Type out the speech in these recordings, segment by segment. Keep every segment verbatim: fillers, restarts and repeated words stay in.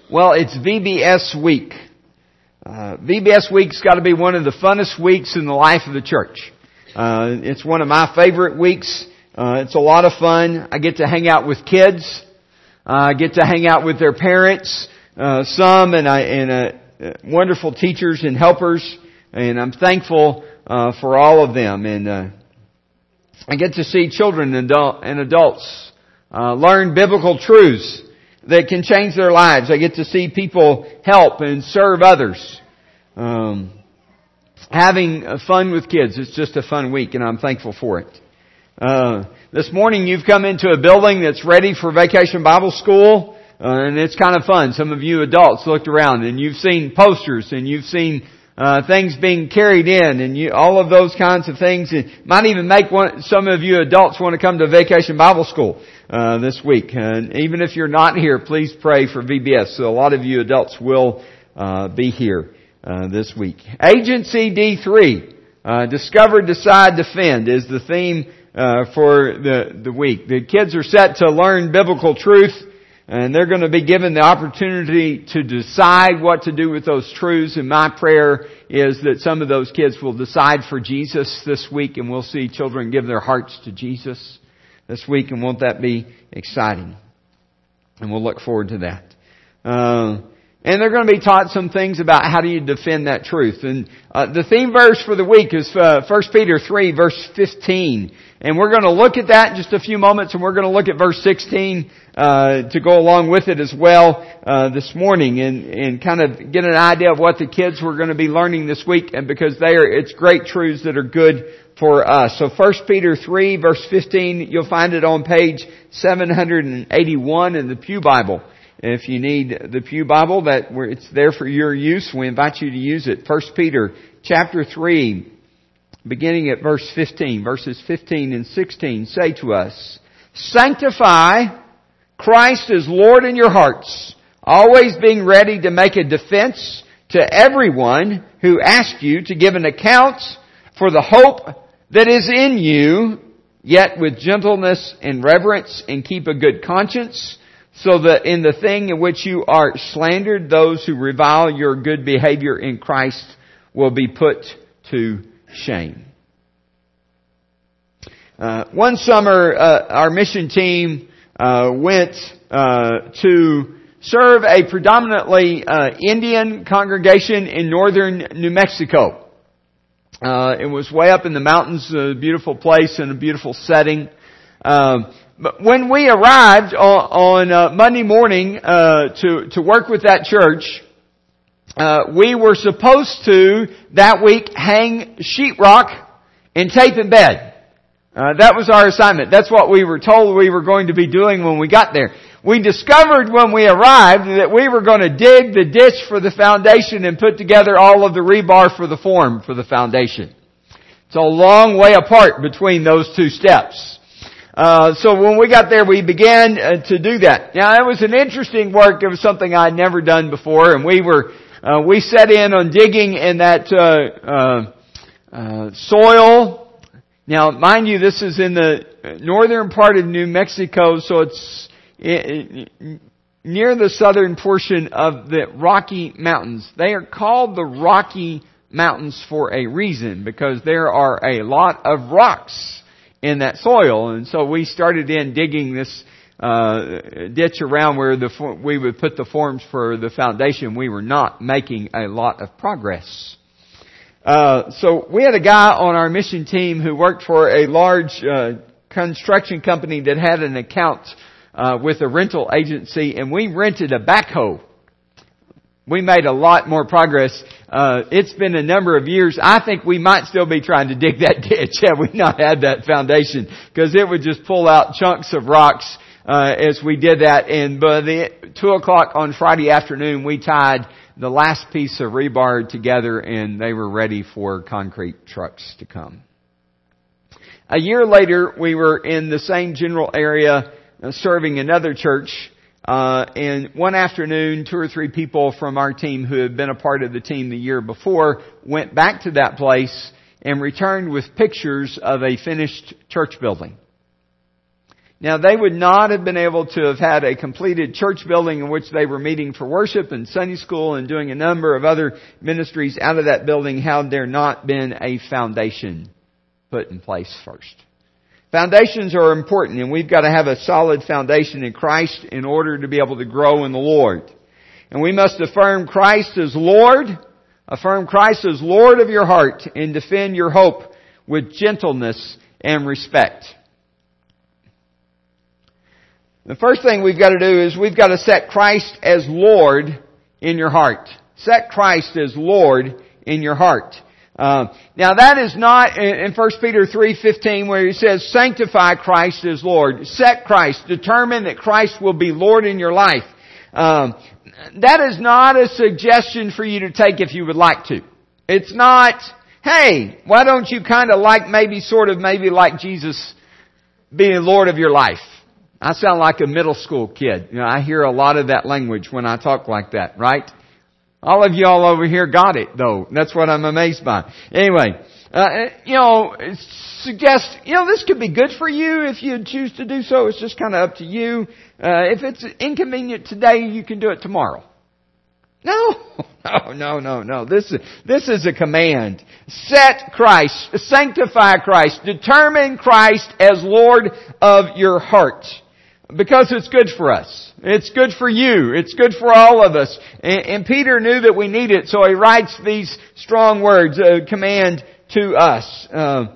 Well, it's V B S week. Uh, V B S week's got to be one of the funnest weeks in the life of the church. Uh, it's one of my favorite weeks. Uh, it's a lot of fun. I get to hang out with kids. Uh, I get to hang out with their parents, uh, some and I, and, uh, wonderful teachers and helpers. And I'm thankful, uh, for all of them. And, uh, I get to see children and adult, and adults, uh, learn biblical truths that can change their lives. I get to see people help and serve others. Um, having fun with kids. It's just a fun week, and I'm thankful for it. Uh, this morning you've come into a building that's ready for Vacation Bible School, uh, and it's kind of fun. Some of you adults looked around and you've seen posters and you've seen uh, things being carried in and you, all of those kinds of things. It might even make one, some of you adults want to come to Vacation Bible School uh, this week. And even if you're not here, please pray for V B S. So a lot of you adults will uh, be here uh, this week. Agency D three, uh, Discover, Decide, Defend is the theme uh, for the, the week. The kids are set to learn biblical truth, and they're going to be given the opportunity to decide what to do with those truths. And my prayer is that some of those kids will decide for Jesus this week, and we'll see children give their hearts to Jesus this week. And won't that be exciting? And we'll look forward to that. Uh, and they're going to be taught some things about how do you defend that truth. And uh, the theme verse for the week is uh, First Peter three, verse fifteen. And we're going to look at that in just a few moments, and we're going to look at verse sixteen uh, to go along with it as well uh, this morning, and, and kind of get an idea of what the kids were going to be learning this week, and because they are, it's great truths that are good for us. So First Peter three, verse fifteen, you'll find it on page seven eighty-one in the Pew Bible. If you need the Pew Bible, that it's there for your use. We invite you to use it. First Peter chapter three. Beginning at verse fifteen, verses fifteen and sixteen say to us, sanctify Christ as Lord in your hearts, always being ready to make a defense to everyone who asks you to give an account for the hope that is in you, yet with gentleness and reverence, and keep a good conscience, so that in the thing in which you are slandered, those who revile your good behavior in Christ will be put to shame. Uh, one summer, uh, our mission team uh, went uh, to serve a predominantly uh, Indian congregation in northern New Mexico. Uh, it was way up in the mountains, a beautiful place and a beautiful setting. Uh, but when we arrived on, on uh, Monday morning uh, to to work with that church, Uh, we were supposed to, that week, hang sheetrock and tape in bed. Uh, that was our assignment. That's what we were told we were going to be doing when we got there. We discovered when we arrived that we were going to dig the ditch for the foundation and put together all of the rebar for the form for the foundation. It's a long way apart between those two steps. Uh, so when we got there, we began uh, to do that. Now, it was an interesting work. It was something I'd never done before, and we were Uh, we set in on digging in that uh, uh, uh, soil. Now, mind you, this is in the northern part of New Mexico, so it's it, it, near the southern portion of the Rocky Mountains. They are called the Rocky Mountains for a reason, because there are a lot of rocks in that soil. And so we started in digging this Uh, ditch around where the we would put the forms for the foundation. We were not making a lot of progress. Uh, so we had a guy on our mission team who worked for a large uh, construction company that had an account uh, with a rental agency, and we rented a backhoe. We made a lot more progress. Uh, it's been a number of years. I think we might still be trying to dig that ditch had we not had that foundation, because it would just pull out chunks of rocks Uh, as we did that. And by the two o'clock on Friday afternoon, we tied the last piece of rebar together, and they were ready for concrete trucks to come. A year later, we were in the same general area uh, serving another church. Uh, and one afternoon, two or three people from our team who had been a part of the team the year before went back to that place and returned with pictures of a finished church building. Now, they would not have been able to have had a completed church building in which they were meeting for worship and Sunday school and doing a number of other ministries out of that building had there not been a foundation put in place first. Foundations are important, and we've got to have a solid foundation in Christ in order to be able to grow in the Lord. And we must affirm Christ as Lord, affirm Christ as Lord of your heart, and defend your hope with gentleness and respect. The first thing we've got to do is we've got to set Christ as Lord in your heart. Set Christ as Lord in your heart. Uh, now that is not in First Peter three fifteen where he says, sanctify Christ as Lord. Set Christ. Determine that Christ will be Lord in your life. Um, that is not a suggestion for you to take if you would like to. It's not, hey, why don't you kind of like maybe sort of maybe like Jesus being Lord of your life? I sound like a middle school kid. You know, I hear a lot of that language when I talk like that, right? All of y'all over here got it, though. That's what I'm amazed by. Anyway, uh, you know, suggest, you know, this could be good for you if you choose to do so. It's just kind of up to you. Uh, if it's inconvenient today, you can do it tomorrow. No, no, no, no, no. This is, this is a command. Set Christ, sanctify Christ, determine Christ as Lord of your heart. Because it's good for us. It's good for you. It's good for all of us. And, and Peter knew that we need it, so he writes these strong words, a command to us. Uh,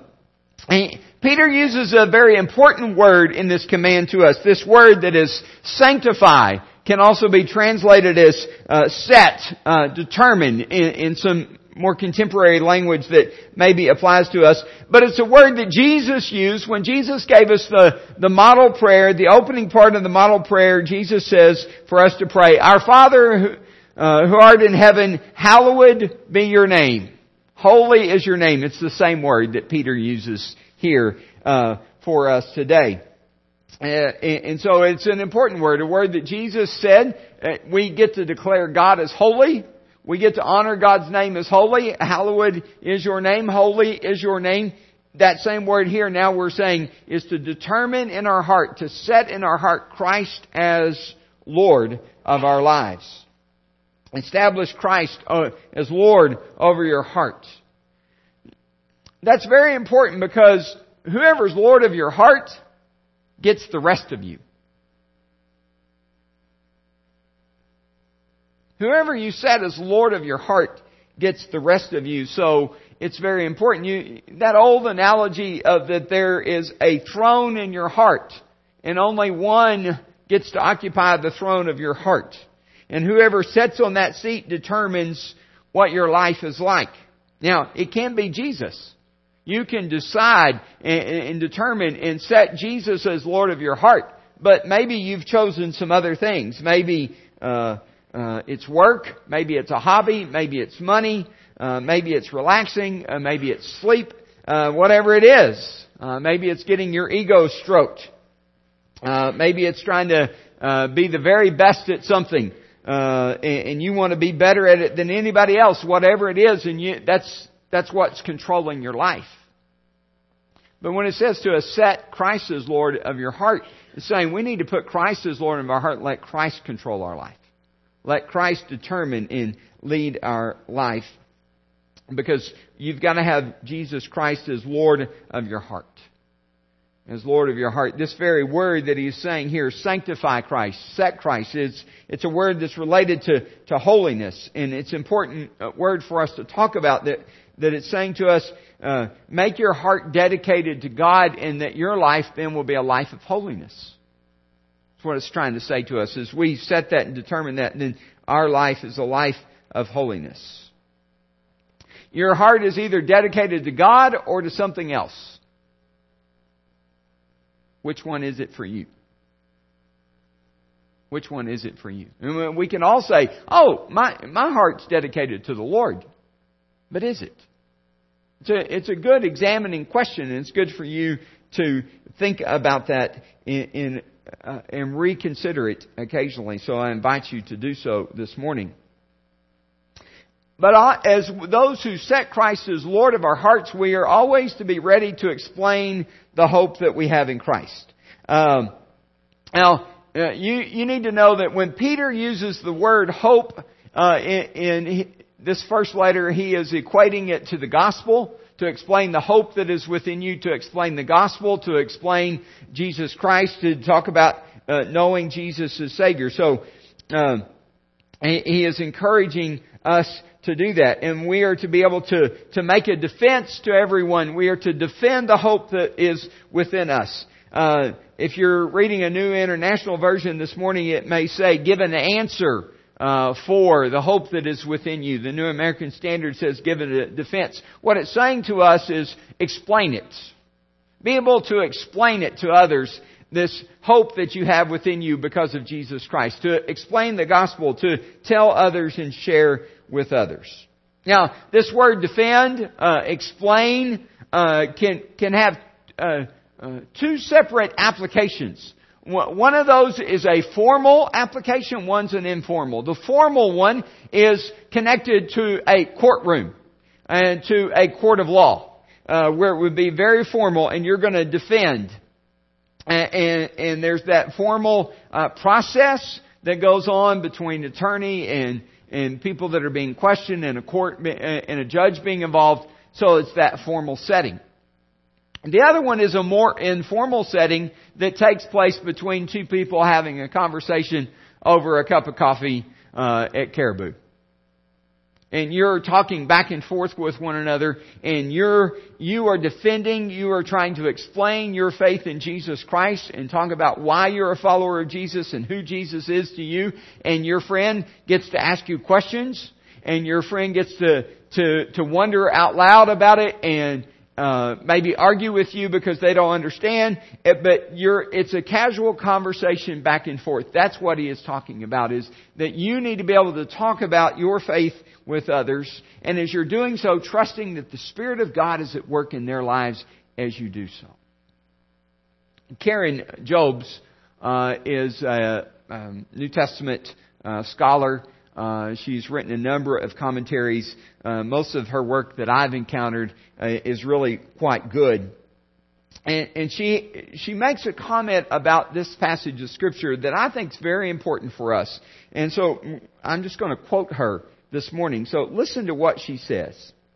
Peter uses a very important word in this command to us. This word that is sanctify can also be translated as uh, set, uh, determine in, in some more contemporary language that maybe applies to us. But it's a word that Jesus used when Jesus gave us the, the model prayer, the opening part of the model prayer. Jesus says for us to pray, Our Father who, uh, who art in heaven, hallowed be your name. Holy is your name. It's the same word that Peter uses here uh, for us today. Uh, and so it's an important word, a word that Jesus said. Uh, we get to declare God as holy. We get to honor God's name as holy. Hallowed is your name. Holy is your name. That same word here now we're saying is to determine in our heart, to set in our heart Christ as Lord of our lives. Establish Christ as Lord over your heart. That's very important because whoever's Lord of your heart gets the rest of you. Whoever you set as Lord of your heart gets the rest of you. So it's very important. You, that old analogy of that there is a throne in your heart and only one gets to occupy the throne of your heart. And whoever sits on that seat determines what your life is like. Now, it can be Jesus. You can decide and, and determine and set Jesus as Lord of your heart. But maybe you've chosen some other things. Maybe uh, uh, it's work. Maybe it's a hobby. Maybe it's money. Uh, maybe it's relaxing. Uh, maybe it's sleep. Uh, whatever it is. Uh, maybe it's getting your ego stroked. Uh, maybe it's trying to uh, be the very best at something. Uh, and, and you want to be better at it than anybody else. Whatever it is, and you, that's That's what's controlling your life. But when it says to us, set Christ as Lord of your heart, it's saying we need to put Christ as Lord of our heart and let Christ control our life. Let Christ determine and lead our life. Because you've got to have Jesus Christ as Lord of your heart. As Lord of your heart. This very word that he's saying here, sanctify Christ, set Christ, it's, it's a word that's related to, to holiness. And it's an important word for us to talk about that, that it's saying to us, uh, make your heart dedicated to God and that your life then will be a life of holiness. That's what it's trying to say to us. As we set that and determine that, then our life is a life of holiness. Your heart is either dedicated to God or to something else. Which one is it for you? Which one is it for you? And we can all say, oh, my, my heart's dedicated to the Lord. But is it? It's a, it's a good examining question, and it's good for you to think about that in, in, uh, and reconsider it occasionally. So I invite you to do so this morning. But as those who set Christ as Lord of our hearts, we are always to be ready to explain the hope that we have in Christ. Um, now, uh, you you need to know that when Peter uses the word hope uh, in, in this first letter, he is equating it to the gospel, to explain the hope that is within you, to explain the gospel, to explain Jesus Christ, to talk about uh, knowing Jesus as Savior. So um, he is encouraging us to do that. And we are to be able to, to make a defense to everyone. We are to defend the hope that is within us. Uh, if you're reading a New International Version this morning, it may say, give an answer uh, for the hope that is within you. The New American Standard says, give it a defense. What it's saying to us is, explain it. Be able to explain it to others, this hope that you have within you because of Jesus Christ. To explain the gospel, to tell others and share with others. Now, this word defend, uh, explain, uh, can, can have, uh, uh, two separate applications. One of those is a formal application, one's an informal. The formal one is connected to a courtroom and to a court of law, uh, where it would be very formal and you're going to defend. And, and, and there's that formal uh, process that goes on between attorney and and people that are being questioned and a court and a judge being involved. So it's that formal setting. The other one is a more informal setting that takes place between two people having a conversation over a cup of coffee uh, at Caribou. And you're talking back and forth with one another, and you're, you are defending, you are trying to explain your faith in Jesus Christ and talk about why you're a follower of Jesus and who Jesus is to you. And your friend gets to ask you questions, and your friend gets to, to, to wonder out loud about it and Uh, maybe argue with you because they don't understand, but you're, it's a casual conversation back and forth. That's what he is talking about, is that you need to be able to talk about your faith with others, and as you're doing so, trusting that the Spirit of God is at work in their lives as you do so. Karen Jobes uh, is a um, New Testament uh, scholar. Uh, she's written a number of commentaries. Uh, most of her work that I've encountered uh, is really quite good. And, and she she makes a comment about this passage of Scripture that I think is very important for us. And so I'm just going to quote her this morning. So listen to what she says.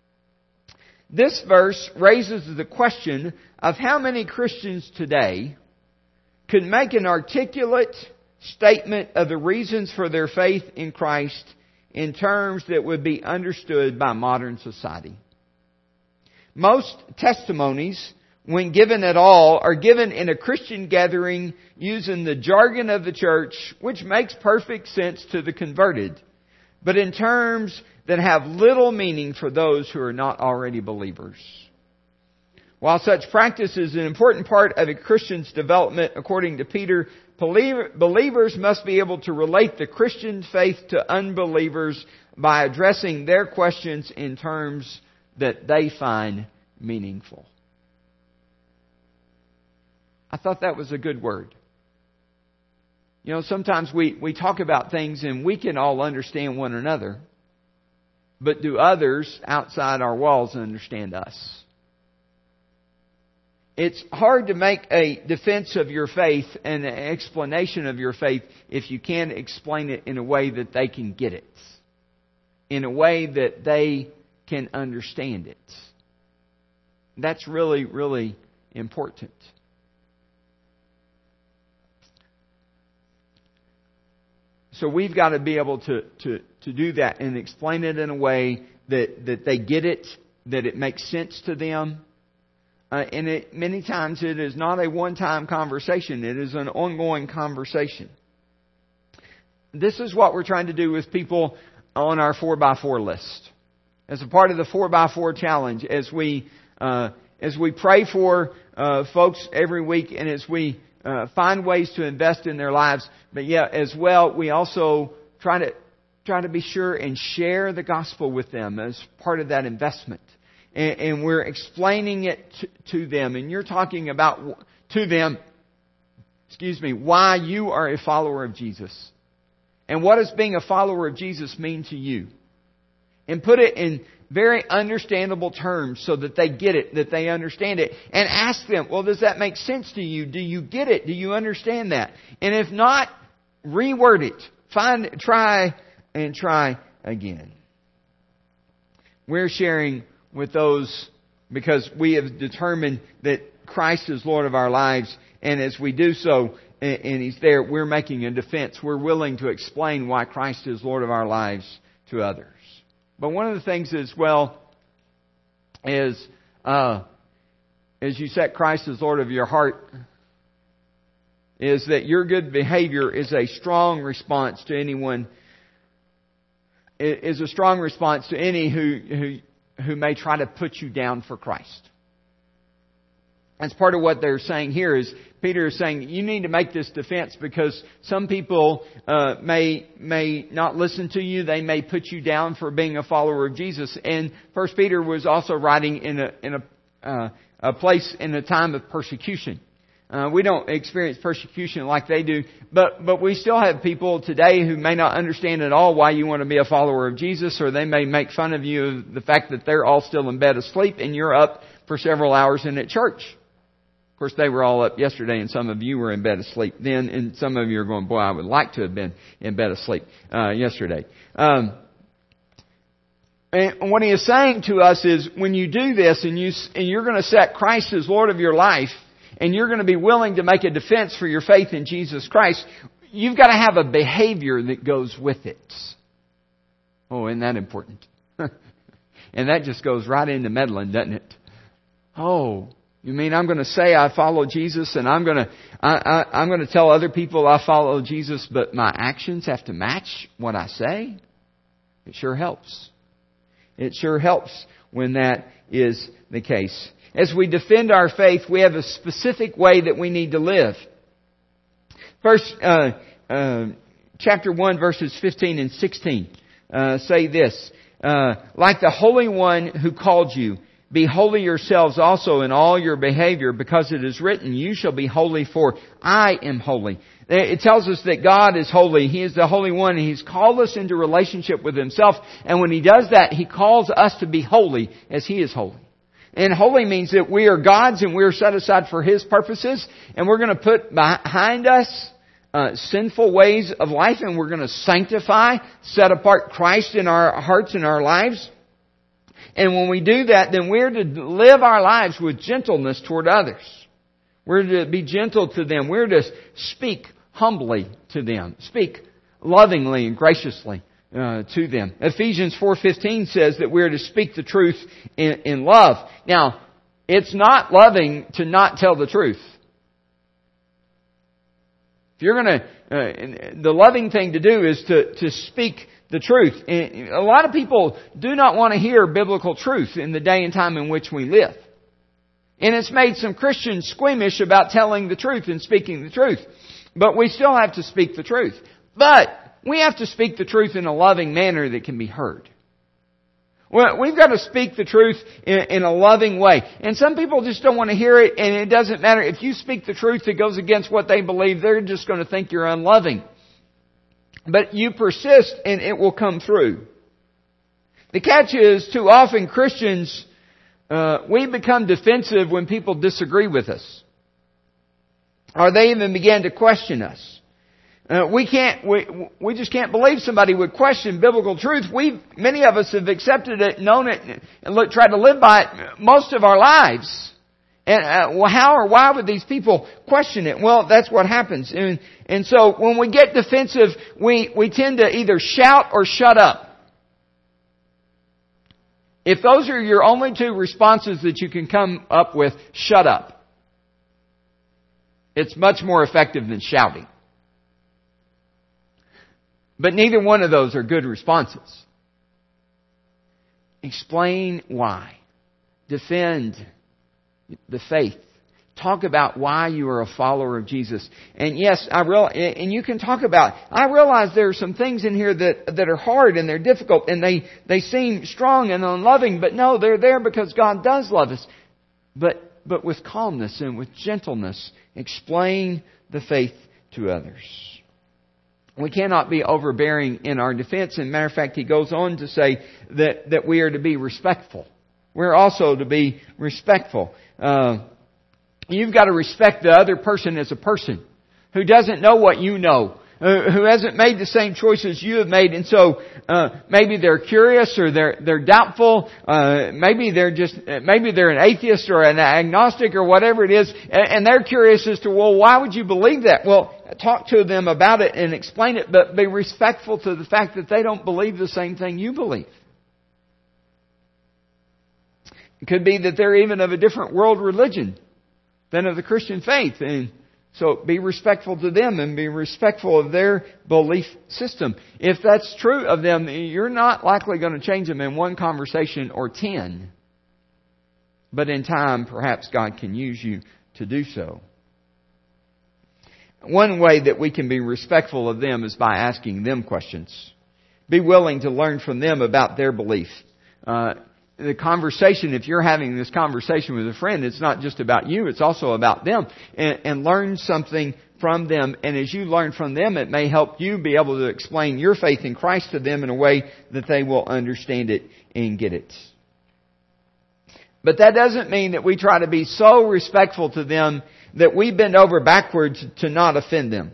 This verse raises the question of how many Christians today could make an articulate statement of the reasons for their faith in Christ in terms that would be understood by modern society. Most testimonies, when given at all, are given in a Christian gathering using the jargon of the church, which makes perfect sense to the converted, but in terms that have little meaning for those who are not already believers. While such practice is an important part of a Christian's development, according to Peter, believers must be able to relate the Christian faith to unbelievers by addressing their questions in terms that they find meaningful. I thought that was a good word. You know, sometimes we, we talk about things and we can all understand one another, but do others outside our walls understand us? It's hard to make a defense of your faith and an explanation of your faith if you can't explain it in a way that they can get it, in a way that they can understand it. That's really, really important. So we've got to be able to, to, to do that and explain it in a way that, that they get it, that it makes sense to them. Uh, and it, many times it is not a one-time conversation. It is an ongoing conversation. This is what we're trying to do with people on our four by four list. As a part of the four by four challenge, as we uh, as we pray for uh, folks every week and as we uh, find ways to invest in their lives, but yeah, as well, we also try to try to be sure and share the gospel with them as part of that investment. And we're explaining it to them. And you're talking about to them, excuse me, why you are a follower of Jesus. And what does being a follower of Jesus mean to you? and put it in very understandable terms so that they get it, that they understand it. And ask them, well, does that make sense to you? Do you get it? Do you understand that? And if not, reword it. Find, try, and try again. We're sharing with those because we have determined that Christ is Lord of our lives. And as we do so, and He's there, we're making a defense. We're willing to explain why Christ is Lord of our lives to others. But one of the things as well is, uh, as you set Christ as Lord of your heart, is that your good behavior is a strong response to anyone, is a strong response to any who, who, who may try to put you down for Christ. That's part of what they're saying here is Peter is saying you need to make this defense because some people uh, may may not listen to you. They may put you down for being a follower of Jesus. And First Peter was also writing in a in a, uh, a place in a time of persecution. Uh, we don't experience persecution like they do, but but we still have people today who may not understand at all why you want to be a follower of Jesus, or they may make fun of you of the fact that they're all still in bed asleep and you're up for several hours in at church. Of course, they were all up yesterday, and some of you were in bed asleep then, and some of you are going, boy, I would like to have been in bed asleep uh, yesterday. Um, and what he is saying to us is, when you do this, and, you, and you're going to set Christ as Lord of your life, and you're going to be willing to make a defense for your faith in Jesus Christ, you've got to have a behavior that goes with it. Oh, isn't that important? And that just goes right into meddling, doesn't it? Oh, you mean I'm going to say I follow Jesus, and I'm going to I, I, I'm going to tell other people I follow Jesus, but my actions have to match what I say? It sure helps. It sure helps when that is the case. As we defend our faith, we have a specific way that we need to live. First, uh, uh, chapter one, verses fifteen and sixteen uh, say this: uh, like the Holy One who called you, be holy yourselves also in all your behavior, because it is written, you shall be holy, for I am holy. It tells us that God is holy. He is the Holy One, and He's called us into relationship with Himself. And when He does that, He calls us to be holy as He is holy. And holy means that we are God's and we are set aside for His purposes. And we're going to put behind us uh, sinful ways of life, and we're going to sanctify, set apart Christ in our hearts and our lives. And when we do that, then we're to live our lives with gentleness toward others. We're to be gentle to them. We're to speak humbly to them. Speak lovingly and graciously uh, to them. Ephesians four fifteen says that we're to speak the truth in, in love. Now, it's not loving to not tell the truth. If you're going to, uh, the loving thing to do is to, to speak the truth. And a lot of people do not want to hear biblical truth in the day and time in which we live. And it's made some Christians squeamish about telling the truth and speaking the truth. But we still have to speak the truth. But we have to speak the truth in a loving manner that can be heard. Well, we've got to speak the truth in, in a loving way. And some people just don't want to hear it, and it doesn't matter. If you speak the truth that goes against what they believe, they're just going to think you're unloving. But you persist and it will come through. The catch is, too often Christians, uh, we become defensive when people disagree with us. Or they even begin to question us. Uh, we can't, we, we just can't believe somebody would question biblical truth. We, many of us have accepted it, known it, and look, tried to live by it most of our lives. And uh, well, how or why would these people question it? Well, that's what happens. And, and so when we get defensive, we, we tend to either shout or shut up. If those are your only two responses that you can come up with, shut up. It's much more effective than shouting. But neither one of those are good responses. Explain why. Defend the faith. Talk about why you are a follower of Jesus. And yes, I real and you can talk about, I realize there are some things in here that, that are hard and they're difficult and they, they seem strong and unloving, but no, they're there because God does love us. But, but with calmness and with gentleness, explain the faith to others. We cannot be overbearing in our defense. And matter of fact, he goes on to say that, that we are to be respectful. We're also to be respectful. Uh, you've got to respect the other person as a person who doesn't know what you know, uh, who hasn't made the same choices you have made. And so, uh, maybe they're curious or they're, they're doubtful. Uh, maybe they're just, maybe they're an atheist or an agnostic or whatever it is. And, and they're curious as to, well, why would you believe that? Well, talk to them about it and explain it, but be respectful to the fact that they don't believe the same thing you believe. It could be that they're even of a different world religion than of the Christian faith. And so be respectful to them and be respectful of their belief system. If that's true of them, you're not likely going to change them in one conversation or ten. But in time, perhaps God can use you to do so. One way that we can be respectful of them is by asking them questions. Be willing to learn from them about their belief. Uh, the conversation, if you're having this conversation with a friend, it's not just about you, it's also about them. And, and learn something from them. And as you learn from them, it may help you be able to explain your faith in Christ to them in a way that they will understand it and get it. But that doesn't mean that we try to be so respectful to them that we bend over backwards to not offend them.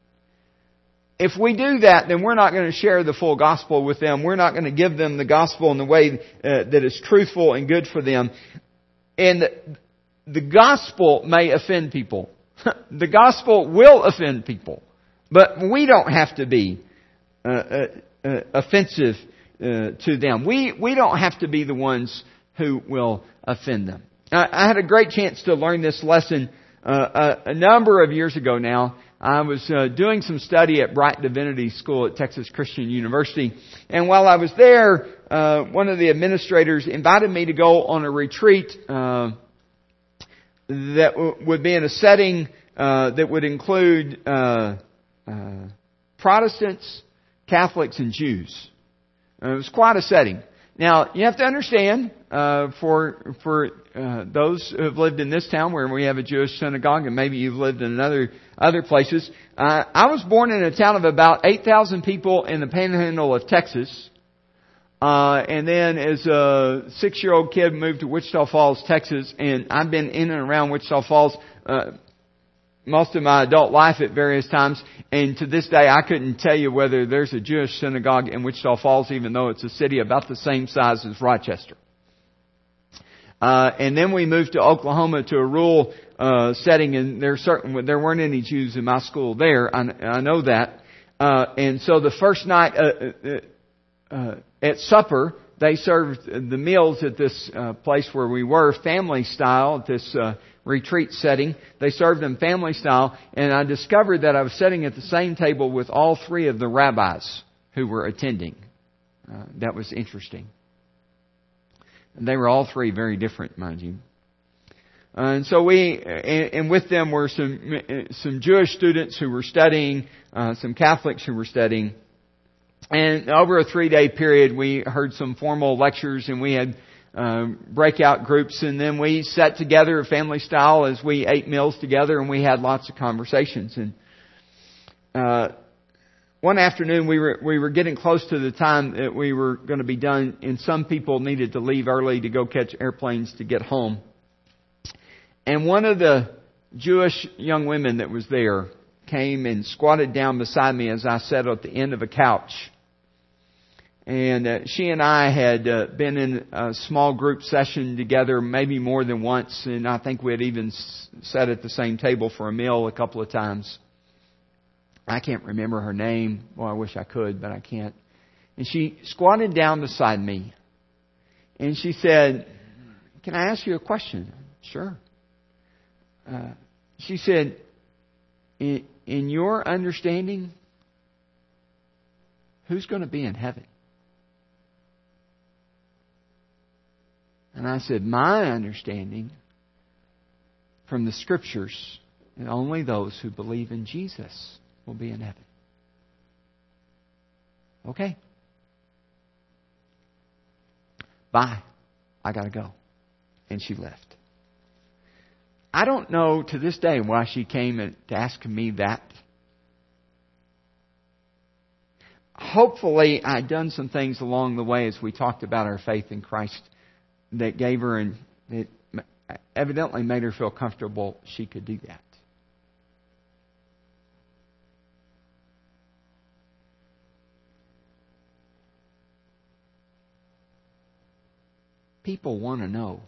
If we do that, then we're not going to share the full gospel with them. We're not going to give them the gospel in the way uh, that is truthful and good for them. And the gospel may offend people. The gospel will offend people. But we don't have to be uh, uh, uh, offensive uh, to them. We, we don't have to be the ones who will offend them. I, I had a great chance to learn this lesson uh, a, a number of years ago now. I was uh, doing some study at Bright Divinity School at Texas Christian University. And while I was there, uh, one of the administrators invited me to go on a retreat uh, that w- would be in a setting uh, that would include uh, uh, Protestants, Catholics, and Jews. Uh, it was quite a setting. Now, you have to understand, uh, for for uh, those who have lived in this town where we have a Jewish synagogue, and maybe you've lived in other other places. Uh, I was born in a town of about eight thousand people in the panhandle of Texas. Uh, and then as a six-year-old kid moved to Wichita Falls, Texas, and I've been in and around Wichita Falls uh, most of my adult life at various times. And to this day, I couldn't tell you whether there's a Jewish synagogue in Wichita Falls, even though it's a city about the same size as Rochester. Uh, and then we moved to Oklahoma to a rural uh, setting, and there certain there weren't any Jews in my school there. I, I know that. Uh, and so the first night uh, uh, uh, at supper, they served the meals at this uh, place where we were, family style, at this uh, retreat setting. They served them family style, and I discovered that I was sitting at the same table with all three of the rabbis who were attending. Uh, that was interesting. And they were all three very different, mind you. Uh, and so we, and, and with them were some some Jewish students who were studying, uh, some Catholics who were studying. And over a three-day period, we heard some formal lectures, and we had uh, breakout groups, and then we sat together, family style, as we ate meals together, and we had lots of conversations. And uh, one afternoon, we were we were getting close to the time that we were going to be done, and some people needed to leave early to go catch airplanes to get home. And one of the Jewish young women that was there came and squatted down beside me as I sat at the end of a couch. And uh, she and I had uh, been in a small group session together maybe more than once. And I think we had even s- sat at the same table for a meal a couple of times. I can't remember her name. Well, I wish I could, but I can't. And she squatted down beside me. And she said, "Can I ask you a question?" "Sure." Uh, she said, in, in your understanding, who's going to be in heaven? And I said, my understanding from the Scriptures, and only those who believe in Jesus will be in heaven. Okay. Bye. I got to go. And she left. I don't know to this day why she came to ask me that. hopefully I'd done some things along the way as we talked about our faith in Christ that gave her and it evidently made her feel comfortable she could do that. People want to know.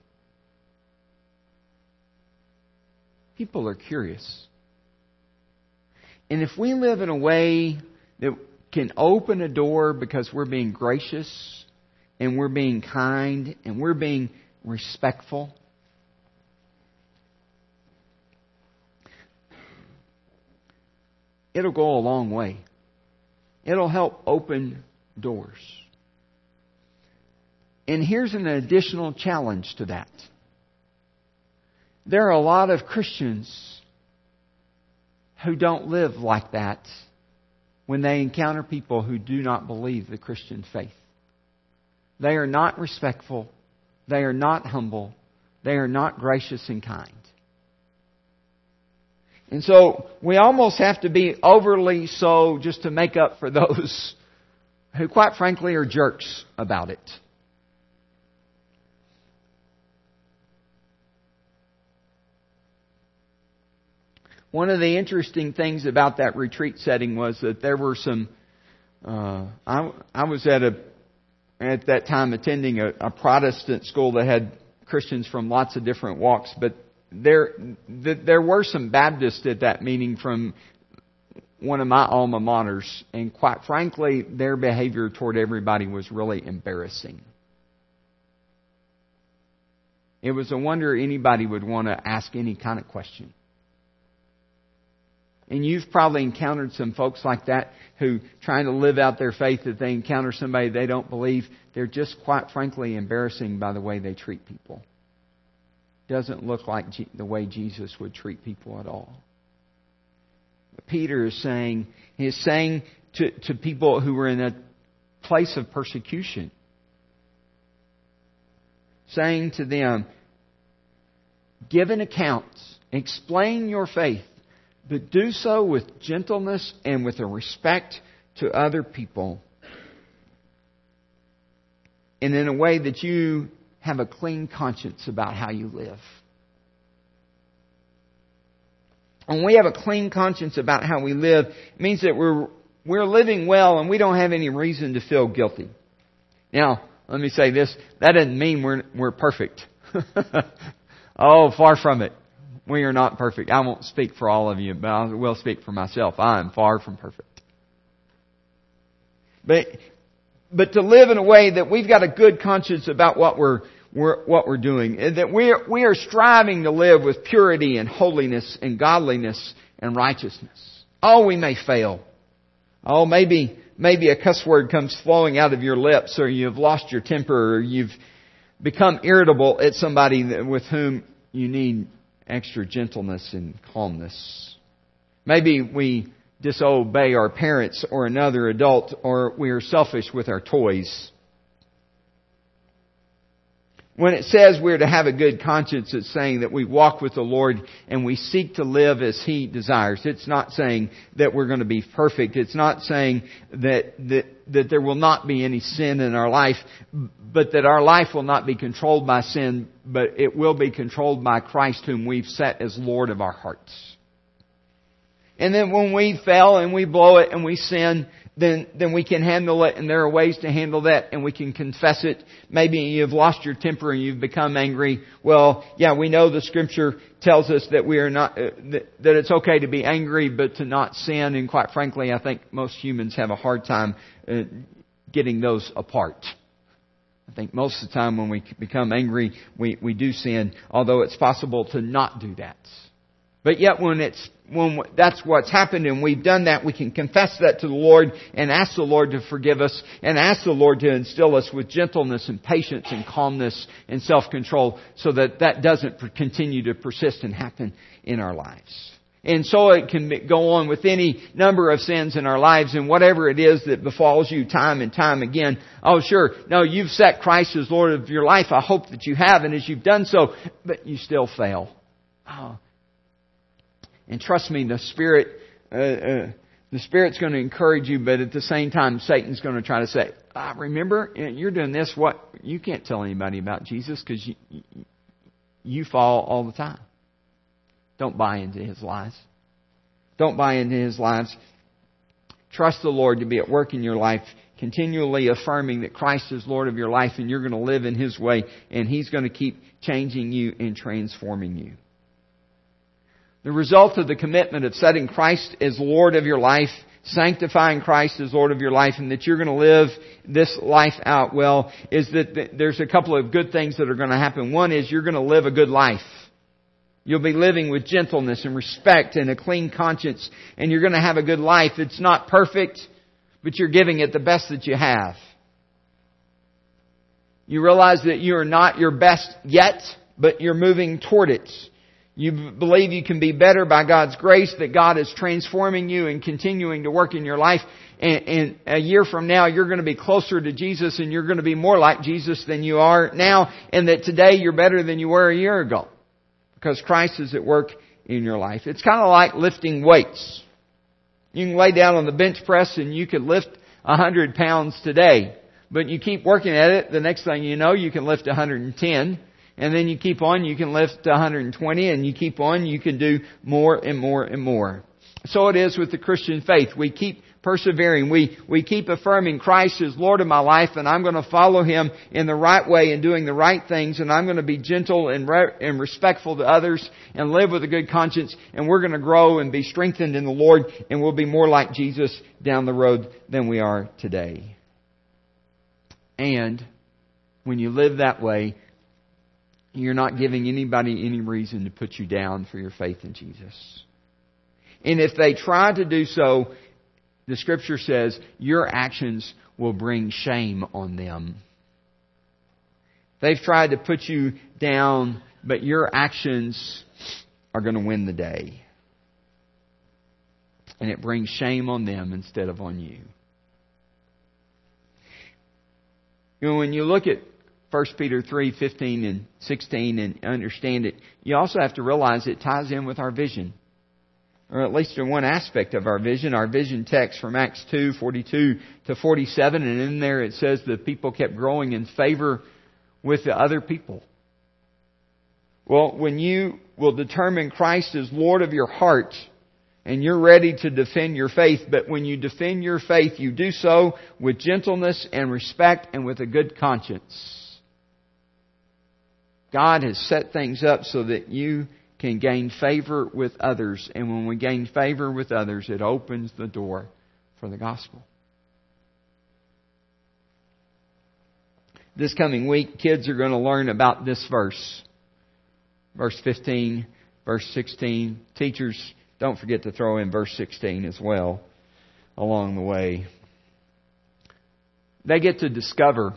People are curious. And if we live in a way that can open a door because we're being gracious and we're being kind and we're being respectful, it'll go a long way. It'll help open doors. And here's an additional challenge to that. There are a lot of Christians who don't live like that when they encounter people who do not believe the Christian faith. They are not respectful. They are not humble. They are not gracious and kind. And so we almost have to be overly so just to make up for those who, quite frankly, are jerks about it. One of the interesting things about that retreat setting was that there were some. Uh, I, I was at a at that time attending a, a Protestant school that had Christians from lots of different walks, but there there were some Baptists at that meeting from one of my alma maters, and quite frankly, their behavior toward everybody was really embarrassing. It was a wonder anybody would want to ask any kind of question. And you've probably encountered some folks like that who, trying to live out their faith, that they encounter somebody they don't believe, they're just quite frankly embarrassing by the way they treat people. Doesn't look like the way Jesus would treat people at all. Peter is saying, he is saying to, to people who were in a place of persecution, saying to them, give an account, explain your faith, but do so with gentleness and with a respect to other people, and in a way that you have a clean conscience about how you live. When we have a clean conscience about how we live, it means that we're we're living well and we don't have any reason to feel guilty. Now, let me say this. That doesn't mean we're we're perfect. Oh, far from it. We are not perfect. I won't speak for all of you, but I will speak for myself. I am far from perfect. But but to live in a way that we've got a good conscience about what we're, we're what we're doing, that we are we are striving to live with purity and holiness and godliness and righteousness. Oh, we may fail. Oh, maybe maybe a cuss word comes flowing out of your lips, or you've lost your temper, or you've become irritable at somebody with whom you need extra gentleness and calmness. Maybe we disobey our parents or another adult, or we are selfish with our toys. When it says we're to have a good conscience, it's saying that we walk with the Lord and we seek to live as He desires. It's not saying that we're going to be perfect. It's not saying that, that, that there will not be any sin in our life, but that our life will not be controlled by sin, but it will be controlled by Christ, whom we've set as Lord of our hearts. And then when we fail and we blow it and we sin, then then we can handle it, and there are ways to handle that, and we can confess it. Maybe you've lost your temper and you've become angry. Well, yeah, we know the Scripture tells us that we are not uh, that, that it's okay to be angry, but to not sin. And quite frankly, I think most humans have a hard time uh, getting those apart. I think most of the time when we become angry, we, we do sin, although it's possible to not do that. But yet when it's when that's what's happened and we've done that, we can confess that to the Lord and ask the Lord to forgive us, and ask the Lord to instill us with gentleness and patience and calmness and self-control, so that that doesn't continue to persist and happen in our lives. And so it can go on with any number of sins in our lives, and whatever it is that befalls you time and time again. Oh, sure, no, you've set Christ as Lord of your life. I hope that you have, and as you've done so, but you still fail. Oh. And trust me, the Spirit uh, uh, The Spirit's going to encourage you, but at the same time, Satan's going to try to say, ah, remember, you're doing this. What you can't tell anybody about Jesus because you, you fall all the time. Don't buy into his lies. Don't buy into his lies. Trust the Lord to be at work in your life, continually affirming that Christ is Lord of your life and you're going to live in His way, and He's going to keep changing you and transforming you. The result of the commitment of setting Christ as Lord of your life, sanctifying Christ as Lord of your life, and that you're going to live this life out well, is that there's a couple of good things that are going to happen. One is you're going to live a good life. You'll be living with gentleness and respect and a clean conscience, and you're going to have a good life. It's not perfect, but you're giving it the best that you have. You realize that you are not your best yet, but you're moving toward it. You believe you can be better by God's grace, that God is transforming you and continuing to work in your life. And, and a year from now, you're going to be closer to Jesus and you're going to be more like Jesus than you are now. And that today you're better than you were a year ago because Christ is at work in your life. It's kind of like lifting weights. You can lay down on the bench press and you can lift one hundred pounds today. But you keep working at it, the next thing you know, you can lift one hundred ten. And then you keep on, you can lift one hundred twenty, and you keep on, you can do more and more and more. So it is with the Christian faith. We keep persevering. We, we keep affirming Christ is Lord of my life, and I'm going to follow Him in the right way and doing the right things, and I'm going to be gentle and, re- and respectful to others and live with a good conscience, and we're going to grow and be strengthened in the Lord, and we'll be more like Jesus down the road than we are today. And when you live that way, you're not giving anybody any reason to put you down for your faith in Jesus. And if they try to do so, the Scripture says your actions will bring shame on them. They've tried to put you down, but your actions are going to win the day. And it brings shame on them instead of on you. You know, when you look at First Peter three, fifteen and sixteen and understand it, you also have to realize it ties in with our vision. Or at least in one aspect of our vision. Our vision text from Acts two, forty-two to forty-seven. And in there it says the people kept growing in favor with the other people. Well, when you will determine Christ as Lord of your heart, and you're ready to defend your faith, but when you defend your faith, you do so with gentleness and respect and with a good conscience. God has set things up so that you can gain favor with others. And when we gain favor with others, it opens the door for the gospel. This coming week, kids are going to learn about this verse. Verse fifteen, verse sixteen. Teachers, don't forget to throw in verse sixteen as well along the way. They get to discover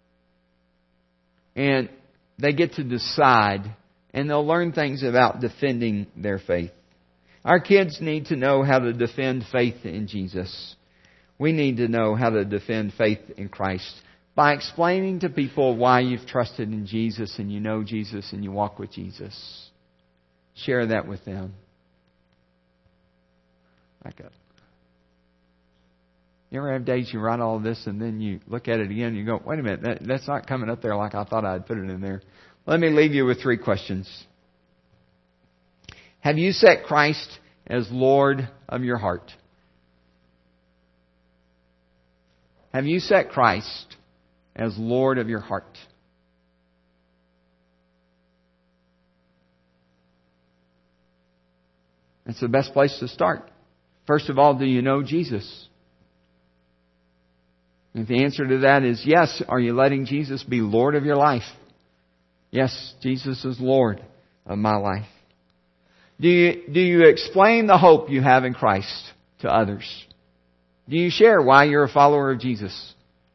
and they get to decide, and they'll learn things about defending their faith. Our kids need to know how to defend faith in Jesus. We need to know how to defend faith in Christ by explaining to people why you've trusted in Jesus and you know Jesus and you walk with Jesus. Share that with them. Back up. You ever have days you write all of this and then you look at it again and you go, wait a minute, that, that's not coming up there like I thought I'd put it in there. Let me leave you with three questions. Have you set Christ as Lord of your heart? Have you set Christ as Lord of your heart? That's the best place to start. First of all, do you know Jesus? If the answer to that is yes, are you letting Jesus be Lord of your life? Yes, Jesus is Lord of my life. Do you, do you explain the hope you have in Christ to others? Do you share why you're a follower of Jesus?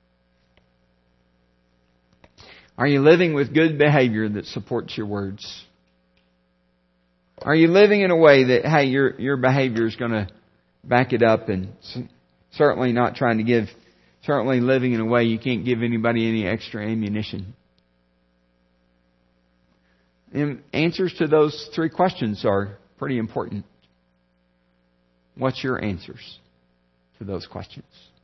Are you living with good behavior that supports your words? Are you living in a way that, hey, your, your behavior is going to back it up, and certainly not trying to give, certainly living in a way you can't give anybody any extra ammunition? And answers to those three questions are pretty important. What's your answers? to those questions.